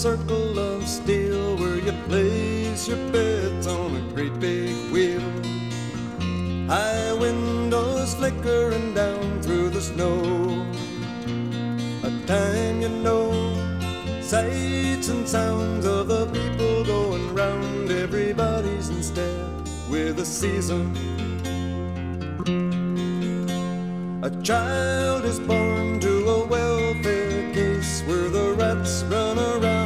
circle of steel where you place your bets on a great big wheel. High windows flickering down through the snow. A time you know, sights and sounds of the people going round. Everybody's in step with the season. A child is born to